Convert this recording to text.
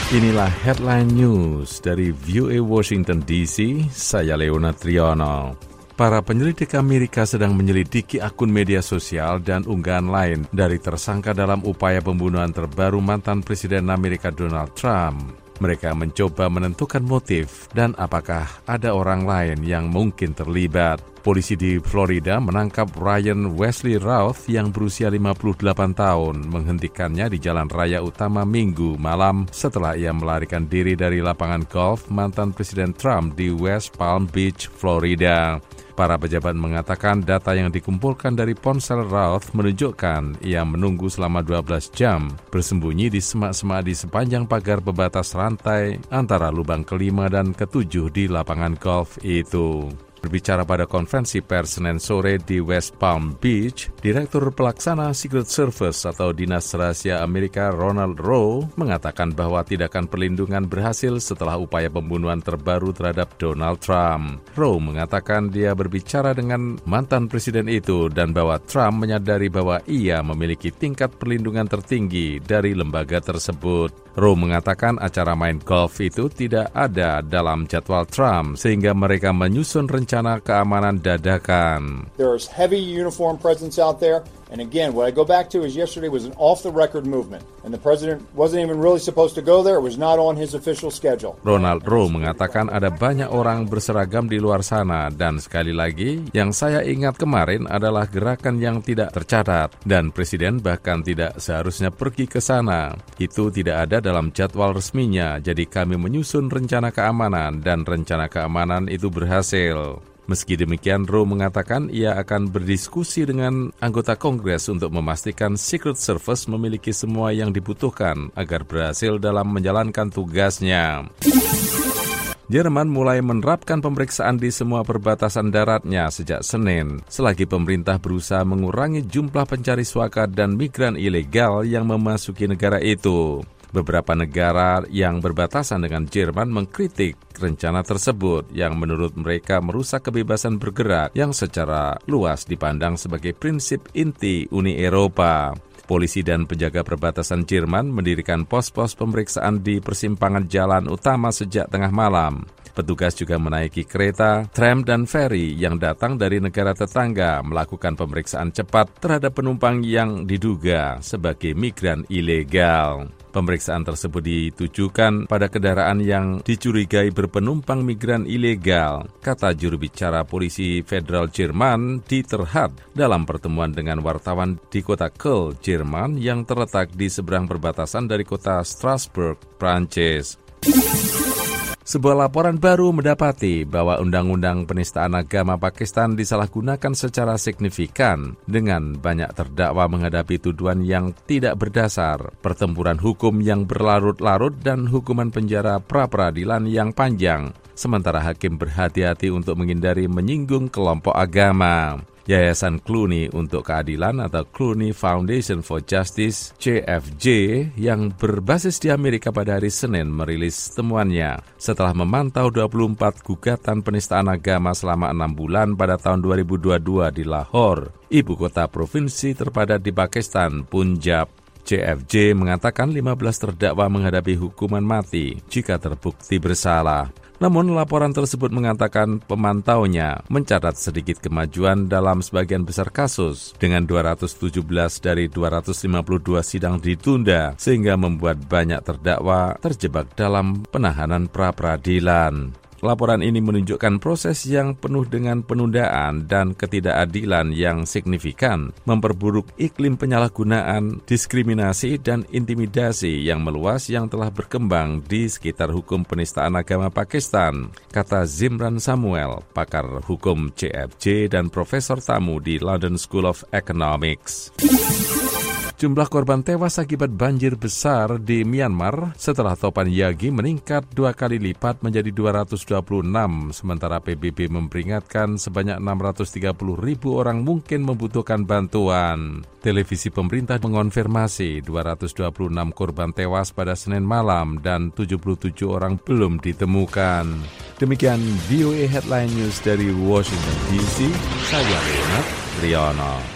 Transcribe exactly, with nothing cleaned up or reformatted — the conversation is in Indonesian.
Inilah Headline News dari V O A Washington D C, saya Leonard Triono. Para penyelidik Amerika sedang menyelidiki akun media sosial dan unggahan lain dari tersangka dalam upaya pembunuhan terbaru mantan Presiden Amerika Donald Trump. Mereka mencoba menentukan motif dan apakah ada orang lain yang mungkin terlibat. Polisi di Florida menangkap Ryan Wesley Routh yang berusia lima puluh delapan tahun, menghentikannya di jalan raya utama Minggu malam setelah ia melarikan diri dari lapangan golf mantan Presiden Trump di West Palm Beach, Florida. Para pejabat mengatakan data yang dikumpulkan dari ponsel Routh menunjukkan ia menunggu selama dua belas jam, bersembunyi di semak-semak di sepanjang pagar pembatas rantai antara lubang kelima dan ketujuh di lapangan golf itu. Berbicara pada konferensi pers Senin sore di West Palm Beach, Direktur Pelaksana Secret Service atau Dinas Rahasia Amerika Ronald Rowe mengatakan bahwa tindakan perlindungan berhasil setelah upaya pembunuhan terbaru terhadap Donald Trump. Rowe mengatakan dia berbicara dengan mantan presiden itu dan bahwa Trump menyadari bahwa ia memiliki tingkat perlindungan tertinggi dari lembaga tersebut. Rowe mengatakan acara main golf itu tidak ada dalam jadwal Trump sehingga mereka menyusun rencana keamanan dadakan. There's heavy uniform presence out there. And again, what I go back to is yesterday was an off-the-record movement. And the president wasn't even really supposed to go there. It was not on his official schedule. Ronald Rowe mengatakan ada banyak orang berseragam di luar sana. Dan sekali lagi, yang saya ingat kemarin adalah gerakan yang tidak tercatat. Dan presiden bahkan tidak seharusnya pergi ke sana. Itu tidak ada dalam jadwal resminya. Jadi kami menyusun rencana keamanan dan rencana keamanan itu berhasil. Meski demikian, Rowe mengatakan ia akan berdiskusi dengan anggota Kongres untuk memastikan Secret Service memiliki semua yang dibutuhkan agar berhasil dalam menjalankan tugasnya. Jerman mulai menerapkan pemeriksaan di semua perbatasan daratnya sejak Senin, selagi pemerintah berusaha mengurangi jumlah pencari suaka dan migran ilegal yang memasuki negara itu. Beberapa negara yang berbatasan dengan Jerman mengkritik rencana tersebut yang menurut mereka merusak kebebasan bergerak yang secara luas dipandang sebagai prinsip inti Uni Eropa. Polisi dan penjaga perbatasan Jerman mendirikan pos-pos pemeriksaan di persimpangan jalan utama sejak tengah malam. Petugas juga menaiki kereta, tram, dan feri yang datang dari negara tetangga melakukan pemeriksaan cepat terhadap penumpang yang diduga sebagai migran ilegal. Pemeriksaan tersebut ditujukan pada kendaraan yang dicurigai berpenumpang migran ilegal, kata juru bicara polisi federal Jerman Dieter Hart dalam pertemuan dengan wartawan di kota Köln, Jerman yang terletak di seberang perbatasan dari kota Strasbourg, Prancis. Sebuah laporan baru mendapati bahwa Undang-Undang Penistaan Agama Pakistan disalahgunakan secara signifikan dengan banyak terdakwa menghadapi tuduhan yang tidak berdasar, pertempuran hukum yang berlarut-larut dan hukuman penjara pra-peradilan yang panjang, sementara hakim berhati-hati untuk menghindari menyinggung kelompok agama. Yayasan Clooney untuk Keadilan atau Clooney Foundation for Justice C F J yang berbasis di Amerika pada hari Senin merilis temuannya setelah memantau dua puluh empat gugatan penistaan agama selama enam bulan pada tahun dua ribu dua puluh dua di Lahore, ibu kota provinsi terpadat di Pakistan, Punjab. C F J mengatakan lima belas terdakwa menghadapi hukuman mati jika terbukti bersalah. Namun laporan tersebut mengatakan pemantaunya mencatat sedikit kemajuan dalam sebagian besar kasus dengan dua ratus tujuh belas dari dua ratus lima puluh dua sidang ditunda sehingga membuat banyak terdakwa terjebak dalam penahanan pra-peradilan. Laporan ini menunjukkan proses yang penuh dengan penundaan dan ketidakadilan yang signifikan, memperburuk iklim penyalahgunaan, diskriminasi, dan intimidasi yang meluas yang telah berkembang di sekitar hukum penistaan agama Pakistan, kata Zimran Samuel, pakar hukum C F J dan profesor tamu di London School of Economics. Jumlah korban tewas akibat banjir besar di Myanmar setelah topan Yagi meningkat dua kali lipat menjadi dua ratus dua puluh enam, sementara P B B memperingatkan sebanyak enam ratus tiga puluh ribu orang mungkin membutuhkan bantuan. Televisi pemerintah mengonfirmasi dua ratus dua puluh enam korban tewas pada Senin malam dan tujuh puluh tujuh orang belum ditemukan. Demikian V O A Headline News dari Washington D C, saya Leonard Triono.